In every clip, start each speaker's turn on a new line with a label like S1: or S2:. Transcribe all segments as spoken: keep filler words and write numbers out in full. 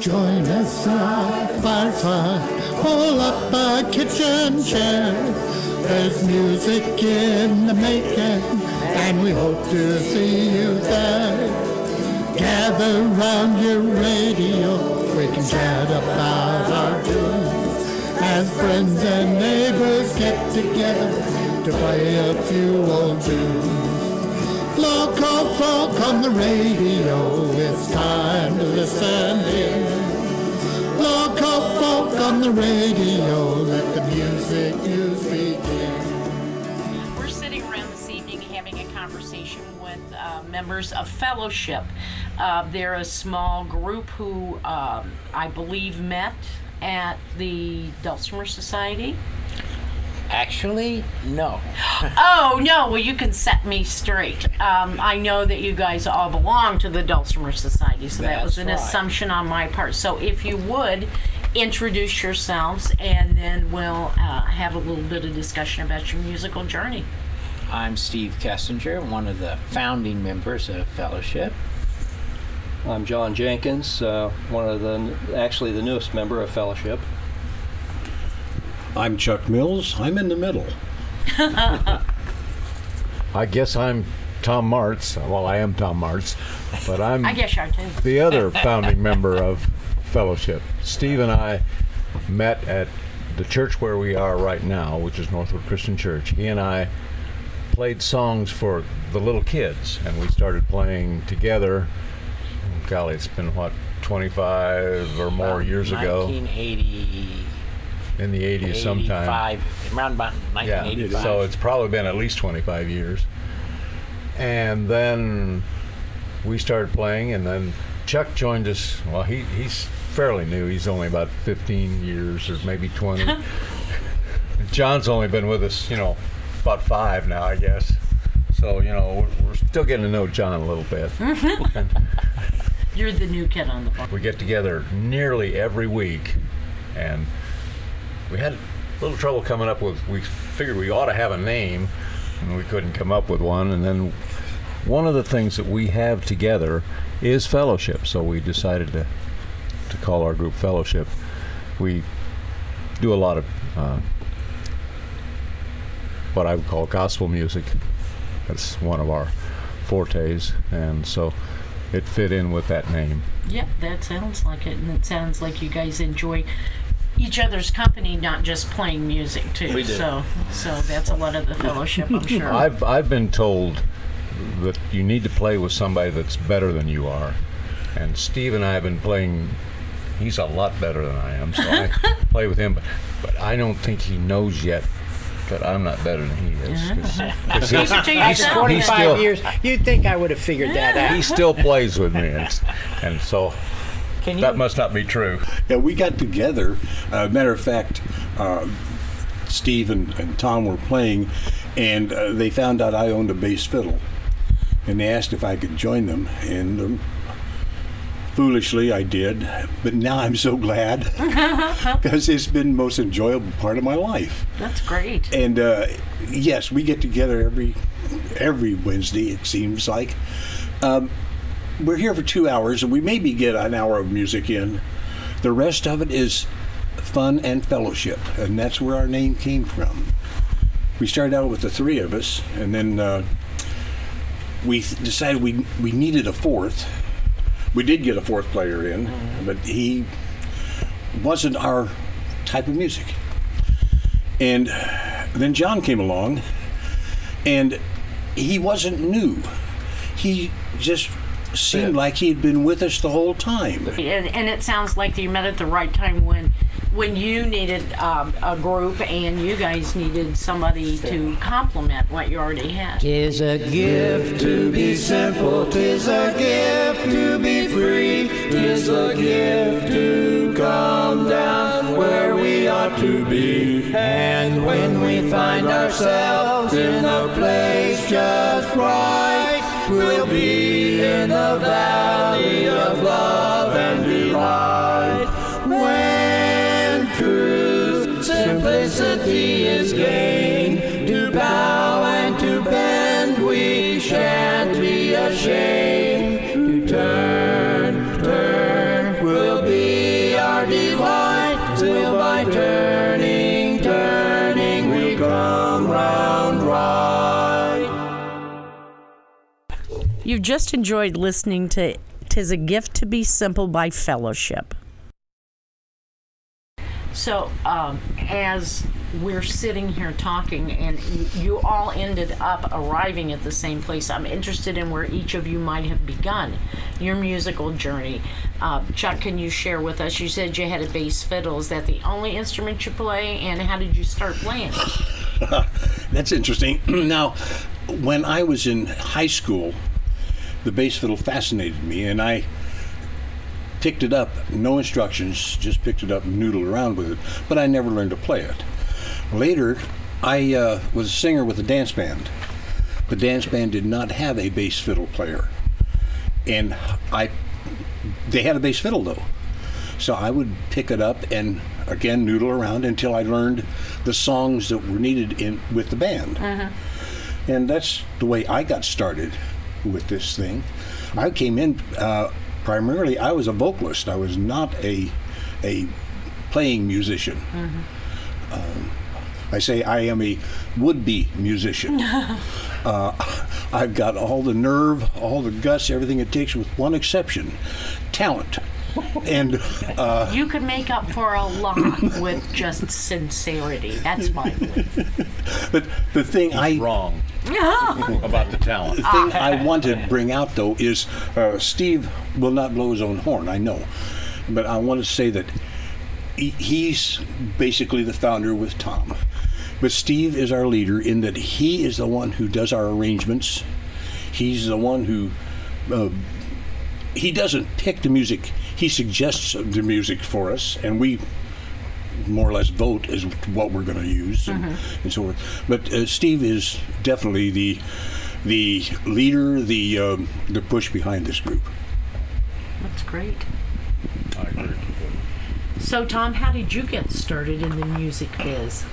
S1: Join us at the fireside, pull up a kitchen chair. There's music in the making, and we hope to see you there. Gather round your radio, we can chat about our tunes. As friends and neighbors get together to play a few old tunes. Local folk on the radio, it's time to listen in. Local folk on the radio, let the music news begin.
S2: We're sitting around this evening having a conversation with uh, members of Fellowship. Uh, they're a small group who um, I believe met at the Dulcimer Society.
S3: Actually, no.
S2: Oh, no. Well, you can set me straight. Um, I know that you guys all belong to the Dulcimer Society, so that was an
S3: That's right.
S2: assumption on my part. So if you would, introduce yourselves, and then we'll uh, have a little bit of discussion about your musical journey.
S3: I'm Steve Kessinger, one of the founding members of Fellowship.
S4: I'm John Jenkins, uh, one of the, actually the newest member of Fellowship.
S5: I'm Chuck Mills. I'm in the middle.
S6: I guess I'm Tom Martz. Well, I am Tom Martz, but I'm
S2: I guess you are too.
S6: the other founding member of Fellowship. Steve and I met at the church where we are right now, which is Northwood Christian Church. He and I played songs for the little kids, and we started playing together. Golly, it's been, what, twenty-five or more
S3: About
S6: years ago?
S3: nineteen eighty,
S6: In the eighties sometime.
S3: eighty-five, around about
S6: Yeah,
S3: nineteen eighty-five.
S6: so it's probably been at least twenty-five years. And then we started playing, and then Chuck joined us. Well, he, he's fairly new. He's only about fifteen years or maybe twenty. John's only been with us, you know, about five now, I guess. So, you know, we're, we're still getting to know John a little bit. And
S2: You're the new kid on the block.
S6: we get together nearly every week, and we had a little trouble coming up with, we figured we ought to have a name, and we couldn't come up with one. And then one of the things that we have together is Fellowship, so we decided to to call our group Fellowship. We do a lot of uh, what I would call gospel music. That's one of our fortes, and so it fit in with that name.
S2: Yeah, that sounds like it, and it sounds like you guys enjoy each other's company, not just playing music too.
S4: We do.
S2: So, so that's a lot of the Fellowship, I'm sure.
S6: I've I've been told that you need to play with somebody that's better than you are, and Steve and I have been playing. He's a lot better than I am, so I play with him. But, but I don't think he knows yet that I'm not better than he is. 'cause- 'cause
S2: Keep
S6: he's-
S2: it to
S6: he's-
S2: yourself.
S6: he's
S3: twenty-five
S6: still-
S3: years, you'd think I would have figured that out.
S6: He still plays with me, and, and so
S3: Can you?
S6: that must not be true.
S5: Yeah, we got together. Uh, matter of fact, uh, Steve and, and Tom were playing, and uh, they found out I owned a bass fiddle, and they asked if I could join them, and um, foolishly I did. But now I'm so glad because it's been the most enjoyable part of my life.
S2: That's great.
S5: And uh, yes, we get together every every Wednesday. It seems like. Um, We're here for two hours, and we maybe get an hour of music in. The rest of it is fun and fellowship, and that's where our name came from. We started out with the three of us, and then uh, we th- decided we we needed a fourth. We did get a fourth player in, but he wasn't our type of music. And then John came along, and he wasn't new. He just seemed like he had been with us the whole time.
S2: And, and it sounds like you met at the right time when when you needed um, a group and you guys needed somebody to complement what you already had.
S7: Tis a gift to be simple, tis a gift to be free, tis a gift to come down where we ought to be. And when we find ourselves in a place just right, we'll be in the valley of love and delight. When true simplicity is gained, to bow and to bend we shan't be ashamed. To turn, turn, we'll be
S2: You've just enjoyed listening to "'Tis a Gift to Be Simple" by Fellowship. So, um, as we're sitting here talking, and you all ended up arriving at the same place, I'm interested in where each of you might have begun your musical journey. Uh, Chuck, can you share with us? You said you had a bass fiddle. Is that the only instrument you play, and how did you start playing?
S5: That's interesting. Now, when I was in high school, the bass fiddle fascinated me, and I picked it up, no instructions, just picked it up and noodled around with it, but I never learned to play it. Later, I uh, was a singer with a dance band. The dance band did not have a bass fiddle player, and I they had a bass fiddle though. So I would pick it up and again noodle around until I learned the songs that were needed in with the band. Uh-huh. And that's the way I got started with this thing. I came in uh, primarily, I was a vocalist. I was not a a playing musician. Mm-hmm. Um, I say I am a would-be musician. uh, I've got all the nerve, all the guts, everything it takes, with one exception: talent. And uh,
S2: you could make up for a lot with just sincerity. That's my belief.
S5: But the thing
S6: He's
S5: I
S6: wrong about the talent.
S5: The thing I want to bring out though is uh, Steve will not blow his own horn. I know, but I want to say that he, he's basically the founder with Tom. But Steve is our leader in that he is the one who does our arrangements. He's the one who uh, he doesn't pick the music. He suggests the music for us, and we more or less vote as what we're going to use, and, mm-hmm. and so forth. But uh, Steve is definitely the the leader, the um, the push behind this group.
S2: That's great.
S6: I agree.
S2: So, Tom, how did you get started in the music biz?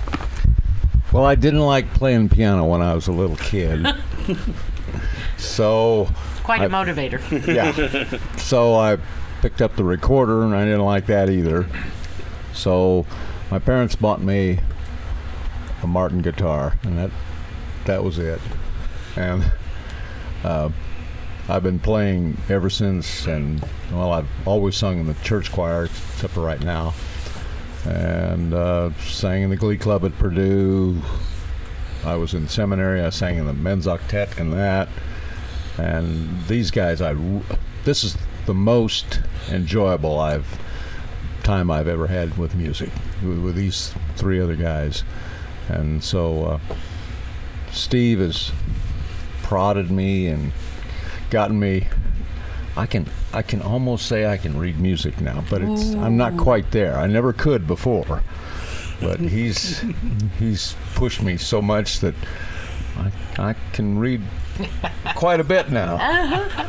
S6: Well, I didn't like playing piano when I was a little kid. So
S2: quite a
S6: I,
S2: motivator.
S6: Yeah. So I picked up the recorder, and I didn't like that either. So my parents bought me a Martin guitar, and that that was it. And uh, I've been playing ever since, and well, I've always sung in the church choir, except for right now. And uh, sang in the Glee Club at Purdue. I was in seminary. I sang in the men's octet and that. And these guys, I this is the most enjoyable I've time I've ever had with music with, with these three other guys. And so uh, Steve has prodded me and gotten me. I can I can almost say I can read music now, but it's Ooh. I'm not quite there. I never could before, but he's he's pushed me so much that I I can read quite a bit now.
S2: Uh-huh.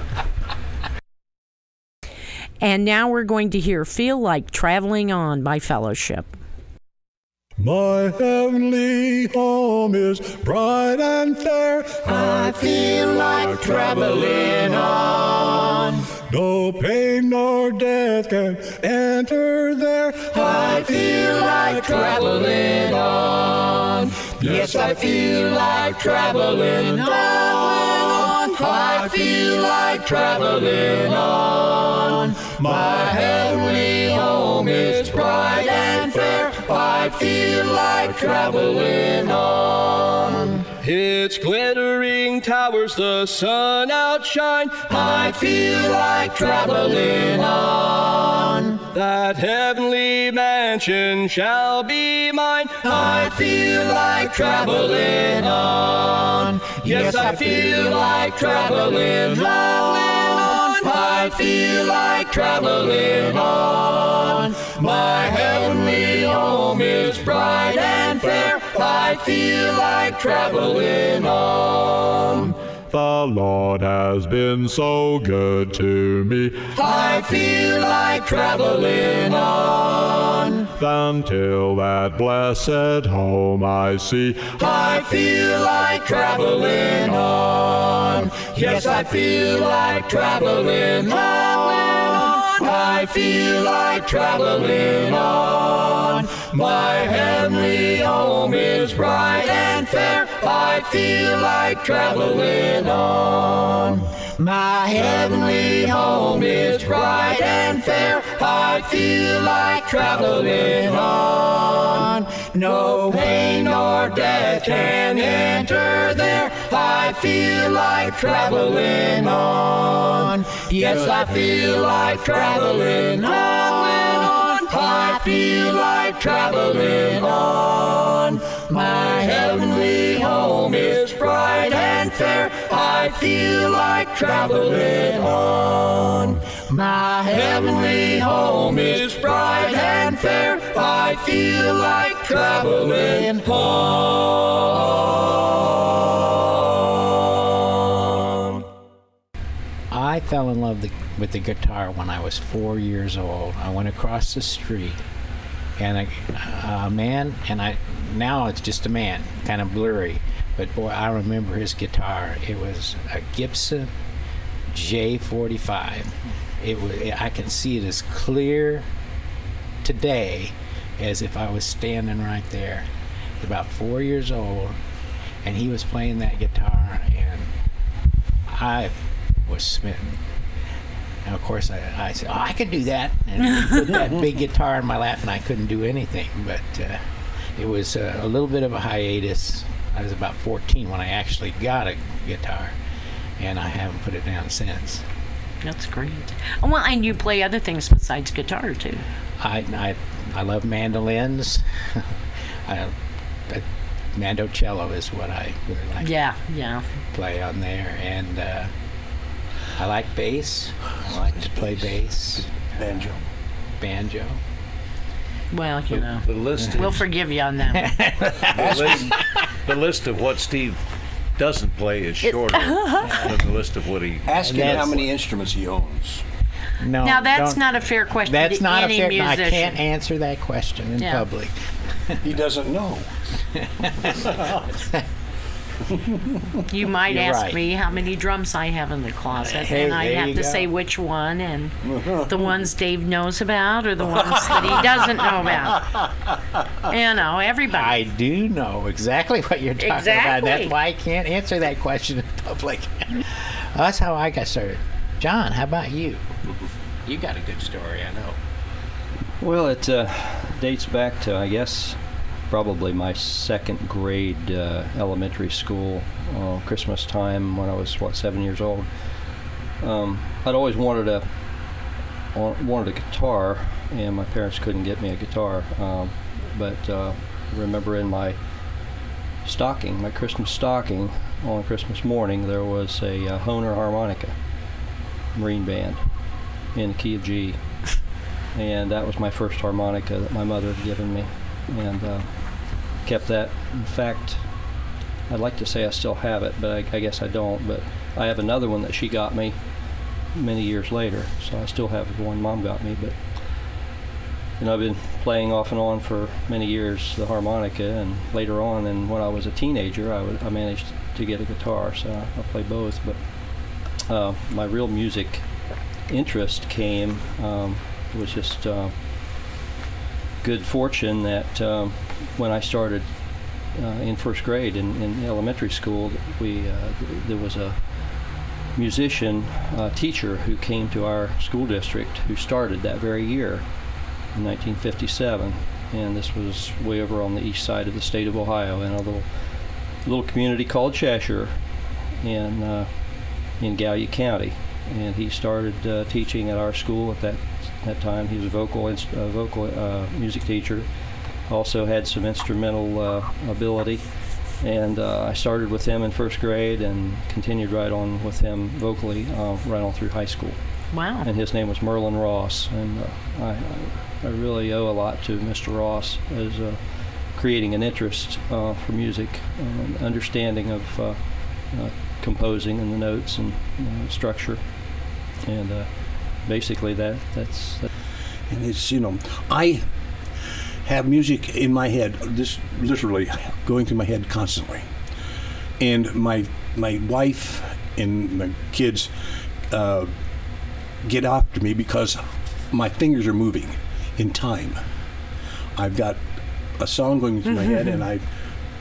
S2: And now we're going to hear "Feel Like Traveling On" by Fellowship.
S1: My heavenly home is bright and fair.
S7: I feel like traveling on.
S1: No pain nor death can enter there.
S7: I feel like traveling on. Yes, I feel like traveling on. I feel like traveling on. My heavenly home is bright and fair. I feel like traveling on.
S8: Its glittering towers the sun outshine.
S7: I feel like traveling on.
S8: That heavenly mansion shall be mine.
S7: I feel like traveling on. Yes, I feel like traveling on. I feel like traveling on. My heavenly home is bright and fair. I feel like traveling on.
S1: The Lord has been so good to me.
S7: I feel like traveling on.
S1: Until that blessed home I see.
S7: I feel like traveling on. Yes, I feel like traveling on. I feel like traveling on. My heavenly home is bright and fair. I feel like traveling on. My heavenly home is bright and fair. I feel like traveling on. No pain nor death can enter there. I feel like traveling on. Yes, I feel like traveling on. I feel like traveling on. My heavenly home is bright and fair. I feel like traveling on. My heavenly home is bright and fair. I feel like traveling on.
S3: I fell in love the, with the guitar when I was four years old. I went across the street, and a, a man, and I now it's just a man, kind of blurry, but boy, I remember his guitar. It was a Gibson J forty-five. It was. I can see it as clear today as if I was standing right there. About four years old, and he was playing that guitar, and I was smitten. And of course, I, I said, "Oh, I could do that," and he put that big guitar in my lap, and I couldn't do anything. But uh, it was uh, a little bit of a hiatus. I was about fourteen when I actually got a guitar, and I haven't put it down since.
S2: That's great. Oh, well, and you play other things besides guitar too.
S3: I I, I love mandolins. I, I, Mandocello is what I really like
S2: Yeah, yeah.
S3: to play on there, and uh, I like bass. I like to play bass.
S5: Banjo.
S3: Banjo.
S2: Well, you know,
S9: The list,
S2: we'll forgive you on that.
S9: the list, the list of what Steve doesn't play is shorter than the list of what he.
S5: Ask him
S3: That's-
S5: how many instruments he owns.
S3: No,
S2: Now, that's
S3: don't-
S2: not a fair question
S3: That's
S2: to
S3: not
S2: any
S3: a fair.
S2: musician.
S3: I can't answer that question in
S2: Yeah.
S3: public.
S5: He doesn't know.
S2: You might
S3: You're
S2: ask
S3: right.
S2: me how many drums I have in the closet,
S3: Hey,
S2: and I'd
S3: there
S2: have
S3: you
S2: to
S3: go.
S2: say which one, and the ones Dave knows about, or the ones that he doesn't know about. You know, everybody.
S3: I do know exactly what you're talking about.
S2: Exactly.
S3: That's why I can't answer that question in public. That's how I got started. John, how about you? You got a good story, I know.
S4: Well, it uh, dates back to, I guess, probably my second grade uh, elementary school, uh, Christmas time when I was, what, seven years old. Um, I'd always wanted a wa- wanted a guitar, and my parents couldn't get me a guitar. Um, but uh, I remember in my stocking, my Christmas stocking, on Christmas morning, there was a uh, Hohner harmonica, Marine Band, in the key of G. And that was my first harmonica that my mother had given me, and uh, kept that. In fact, I'd like to say I still have it, but I, I guess I don't. But I have another one that she got me many years later, so I still have the one Mom got me. But you know, I've been playing off and on for many years the harmonica, and later on, and when I was a teenager, I, was, I managed to get a guitar, so I, I play both. But uh, my real music interest came. Um, It was just uh, good fortune that um, when I started uh, in first grade in, in elementary school, we uh, th- there was a musician uh, teacher who came to our school district who started that very year in nineteen fifty-seven, and this was way over on the east side of the state of Ohio in a little little community called Cheshire in uh, in Gallia County, and he started uh, teaching at our school at that. That time he was a vocal inst- uh, vocal uh, music teacher, also had some instrumental uh, ability, and uh, I started with him in first grade and continued right on with him vocally uh, right on through high school.
S2: Wow.
S4: And his name was Merlin Ross, and uh, I, I really owe a lot to Mister Ross as uh, creating an interest uh, for music, and understanding of uh, uh, composing and the notes and uh, structure, and uh, basically that that's that.
S5: And it's, you know, I have music in my head, this literally going through my head constantly. And my my wife and my kids uh, get after me because my fingers are moving in time. I've got a song going through my head, and I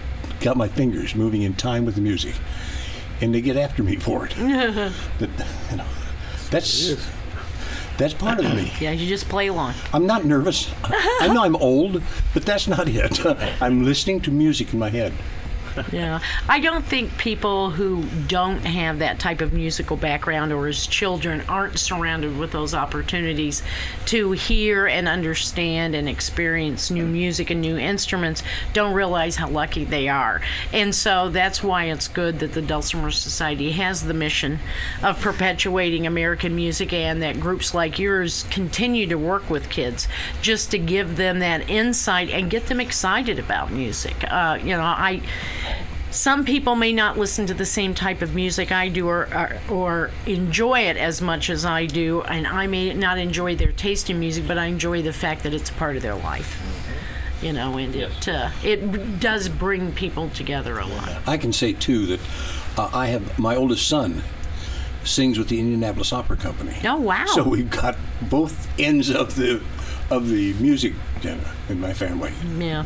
S5: got my fingers moving in time with the music, and they get after me for it. that, you know, that's that's part of me.
S2: Yeah, you just play along.
S5: I'm not nervous. I know I'm old, but that's not it. I'm listening to music in my head.
S2: Yeah, I don't think people who don't have that type of musical background or as children aren't surrounded with those opportunities to hear and understand and experience new music and new instruments don't realize how lucky they are. And so that's why it's good that the Dulcimer Society has the mission of perpetuating American music, and that groups like yours continue to work with kids just to give them that insight and get them excited about music. Uh, you know, I Some people may not listen to the same type of music I do or, or or enjoy it as much as I do, and I may not enjoy their taste in music, but I enjoy the fact that it's a part of their life. You know, and yes. it uh, it does bring people together a lot.
S5: I can say too that uh, I have my oldest son sings with the Indianapolis Opera Company.
S2: Oh wow!
S5: So we've got both ends of the of the music in, in my family.
S2: Yeah.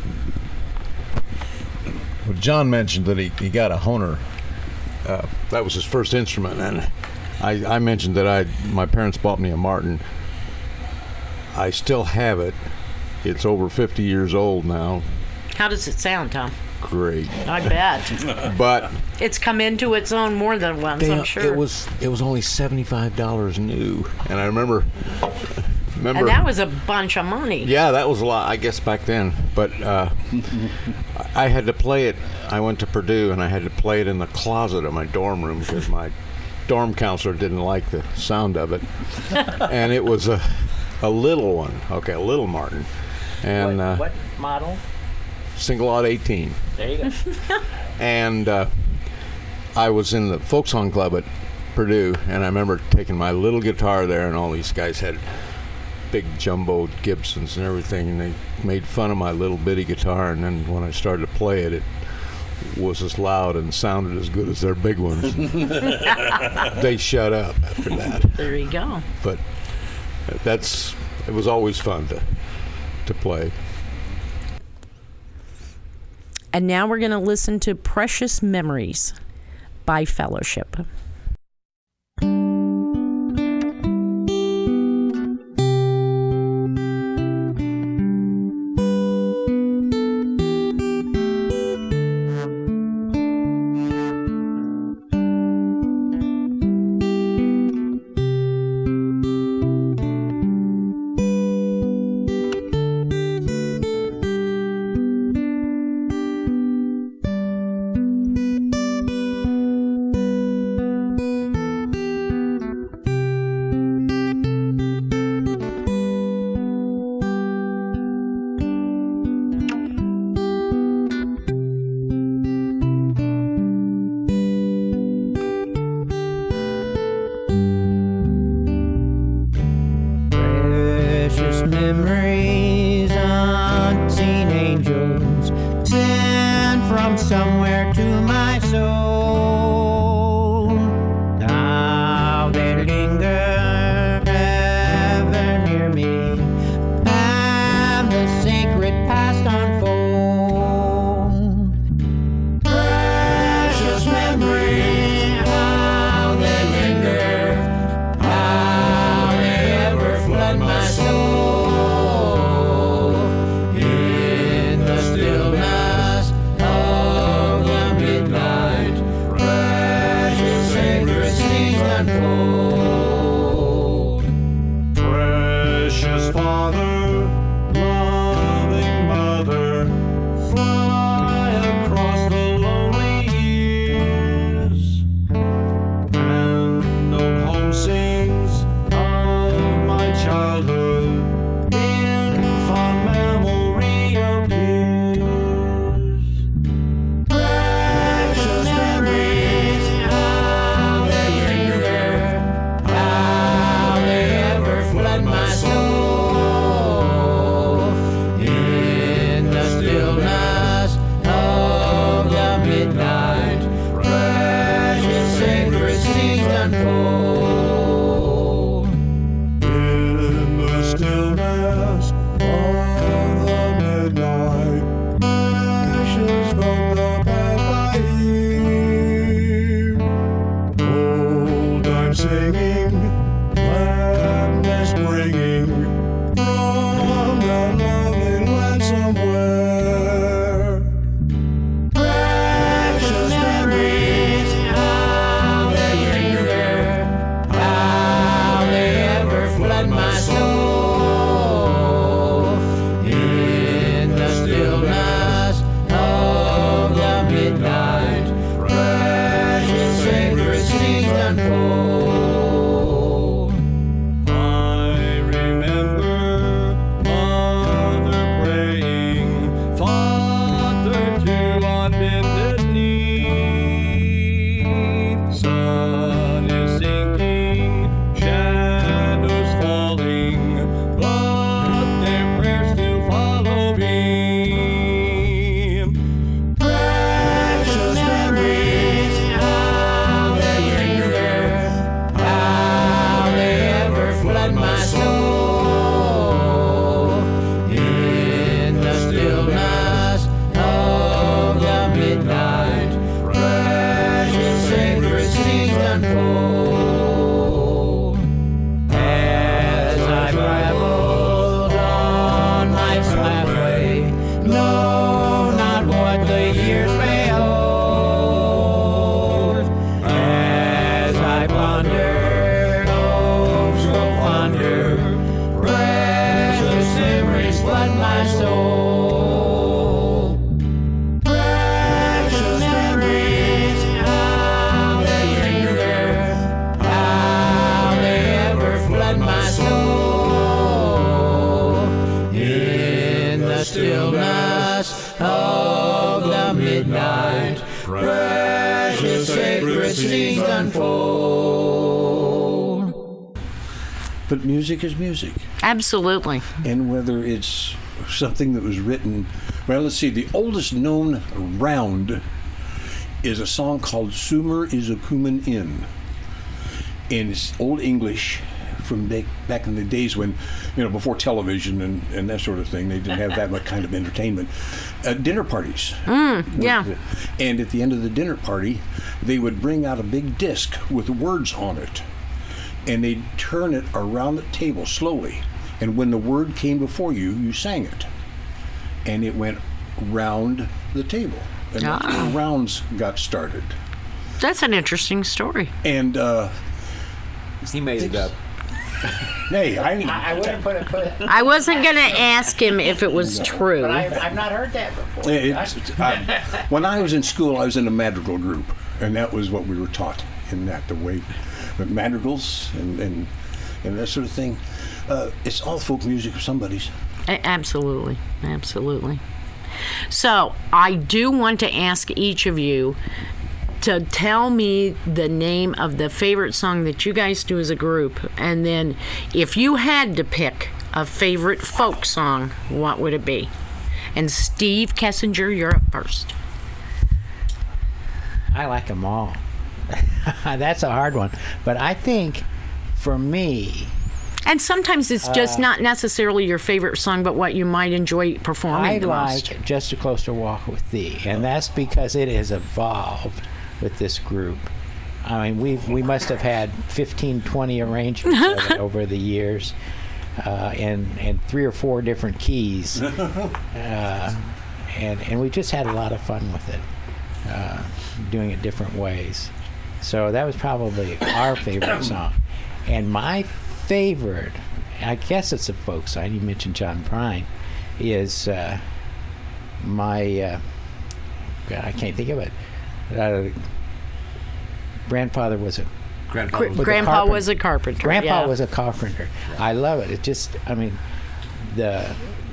S6: Well, John mentioned that he, he got a Hohner. Uh, that was his first instrument, and I, I mentioned that I my parents bought me a Martin. I still have it. It's over fifty years old now.
S2: How does it sound, Tom?
S6: Great.
S2: I bet.
S6: But
S2: it's come into its own more than once,
S6: they,
S2: I'm sure.
S6: It was it was only seventy-five dollars new, and I remember. Remember,
S2: and that was a bunch of money.
S6: Yeah, that was a lot, I guess, back then. But uh, I had to play it. I went to Purdue, and I had to play it in the closet of my dorm room because my dorm counselor didn't like the sound of it. And it was a a little one, okay, a little Martin. And
S3: what,
S6: uh,
S3: what model?
S6: Single out eighteen.
S3: There you go.
S6: And uh, I was in the folk song club at Purdue, and I remember taking my little guitar there, and all these guys had big jumbo Gibsons and everything, and they made fun of my little bitty guitar. And then when I started to play it, it was as loud and sounded as good as their big ones. They shut up after that.
S2: There you go.
S6: But that's it was always fun to to play.
S2: And now we're going to listen to Precious Memories by Fellowship.
S3: unfold. As I traveled on life's pathway, know not what the years may hold. As I ponder, hopes grow fonder, precious memories flood my soul. Precious memories, how they linger, how they ever flood my soul. In the stillness of the midnight, precious sacred scenes unfold.
S5: But music is music.
S2: Absolutely.
S5: And whether it's something that was written, well, let's see, the oldest known round is a song called Sumer is a Coomin' In. And it's Old English from back, back in the days when, you know, before television and, and that sort of thing, they didn't have that much kind of entertainment. Uh, dinner parties.
S2: Mm, yeah.
S5: And at the end of the dinner party, they would bring out a big disc with words on it. And they'd turn it around the table slowly. And when the word came before you, you sang it. And it went round the table. And that's
S2: Ah.
S5: when rounds got started.
S2: That's an interesting story.
S5: And, uh...
S10: He made it up.
S5: Hey, I...
S3: I wouldn't put it, put it.
S2: I wasn't going to ask him if it was true.
S3: But I've, I've not heard that before.
S5: It's, um, when I was in school, I was in a madrigal group. And that was what we were taught in that, the way... But madrigals and, and, and that sort of thing. Uh, it's all folk music of somebody's.
S2: A- Absolutely. Absolutely. So, I do want to ask each of you to tell me the name of the favorite song that you guys do as a group. And then, if you had to pick a favorite folk song, what would it be? And Steve Kessinger, you're up first.
S3: I like them all. That's a hard one. But I think, for me,
S2: And sometimes it's just
S3: Uh,
S2: not necessarily your favorite song, but what you might enjoy performing
S3: I
S2: the
S3: like
S2: most.
S3: Just a Closer Walk with Thee, and that's because it has evolved with this group. I mean, we we must have had fifteen, twenty arrangements of it over the years, uh, and and three or four different keys, uh, and and we just had a lot of fun with it, uh, doing it different ways. So that was probably our favorite song, and my favorite, I guess it's a folk song. You mentioned John Prine, is uh, my uh, God, I can't think of it. Uh, grandfather was a
S9: Grandfather
S2: Gr-
S3: was a
S2: Grandpa
S3: carpenter.
S2: was a carpenter.
S3: Grandpa
S2: yeah.
S3: was a carpenter. I love it. It just, I mean, the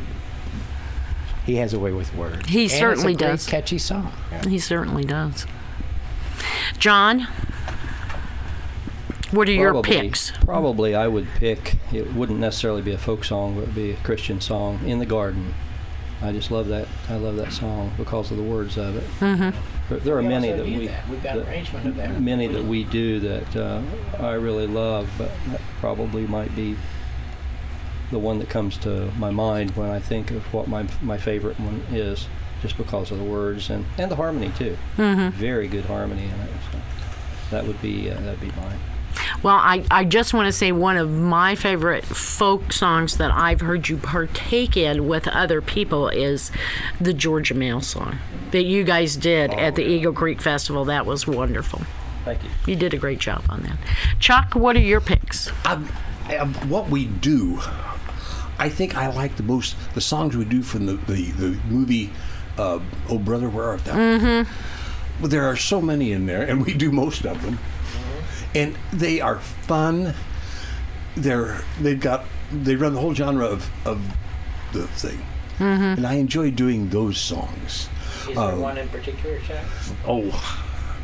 S3: he has a way with words.
S2: He
S3: And
S2: certainly
S3: it's a great,
S2: does.
S3: catchy song.
S2: He certainly does. John, what are your
S4: Probably-
S2: picks?
S4: Probably I would pick, it wouldn't necessarily be a folk song, but it would be a Christian song, In the Garden. I just love that. I love that song because of the words of it.
S2: Mm-hmm.
S4: There, there are
S3: We
S4: many
S3: also
S4: that
S3: do
S4: we
S3: that. We've got
S4: that-
S3: arrangement of that.
S4: many that we do that uh, I really love, but that probably might be the one that comes to my mind when I think of what my my favorite one is, just because of the words and, and the harmony too.
S2: Mm-hmm.
S4: Very good harmony in it. So that would be uh, that'd be mine.
S2: Well, I, I just want to say one of my favorite folk songs that I've heard you partake in with other people is the Georgia Mail song that you guys did
S5: Oh,
S2: at the
S5: yeah.
S2: Eagle Creek Festival. That was wonderful.
S4: Thank you.
S2: You did a great job on that. Chuck, what are your picks?
S5: Um, um, what we do, I think I like the most the songs we do from the the, the movie uh, Oh Brother, Where Art Thou? Mm-hmm. Well, there are so many in there, and we do most of them, and they are fun. They're they've got they run the whole genre of of the thing,
S2: Mm-hmm.
S5: and I enjoy doing those songs.
S3: Is
S5: Um,
S3: there one in particular, Chuck?
S5: Oh,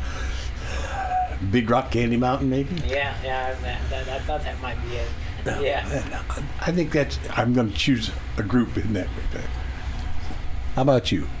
S5: Big Rock Candy Mountain, maybe.
S3: Yeah, yeah, that, that, I thought that might be it. Yeah.
S5: I think that's. I'm going to choose a group in that respect. How about you?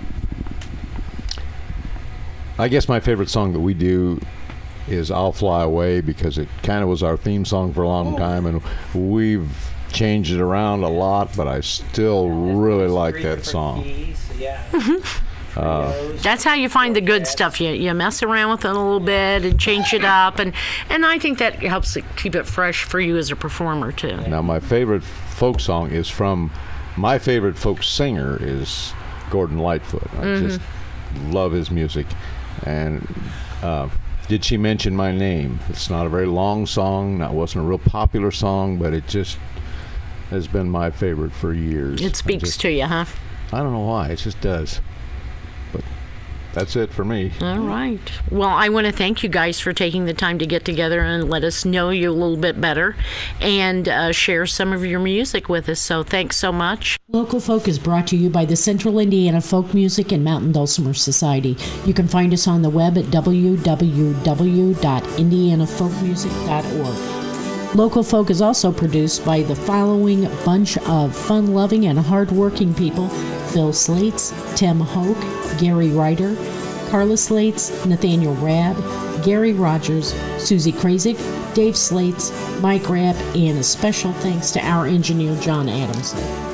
S6: I guess my favorite song that we do is I'll Fly Away, because it kind of was our theme song for a long time, and we've changed it around a lot, but I still really like
S3: Three
S6: that
S3: different
S6: song.
S3: keys, yeah.
S9: Uh,
S2: That's how you find the good stuff. You you mess around with it a little bit and change it up, and and I think that helps it keep it fresh for you as a performer too.
S9: now, my favorite folk song is from my favorite folk singer is Gordon Lightfoot. I
S2: Mm-hmm.
S9: just love his music. And uh, Did She Mention My Name? It's not a very long song. That wasn't a real popular song, but it just has been my favorite for years.
S2: It speaks
S9: I just,
S2: to you, huh?
S9: I don't know why. It just does. But that's it for me.
S2: All right. Well, I want to thank you guys for taking the time to get together and let us know you a little bit better and uh, share some of your music with us. So thanks so much.
S11: Local Folk is brought to you by the Central Indiana Folk Music and Mountain Dulcimer Society. You can find us on the web at w w w dot indiana folk music dot org. Local Folk is also produced by the following bunch of fun-loving and hard-working people: Phil Slates, Tim Hoke, Gary Ryder, Carla Slates, Nathaniel Rabb, Gary Rogers, Susie Krasik, Dave Slates, Mike Rabb, and a special thanks to our engineer, John Adams.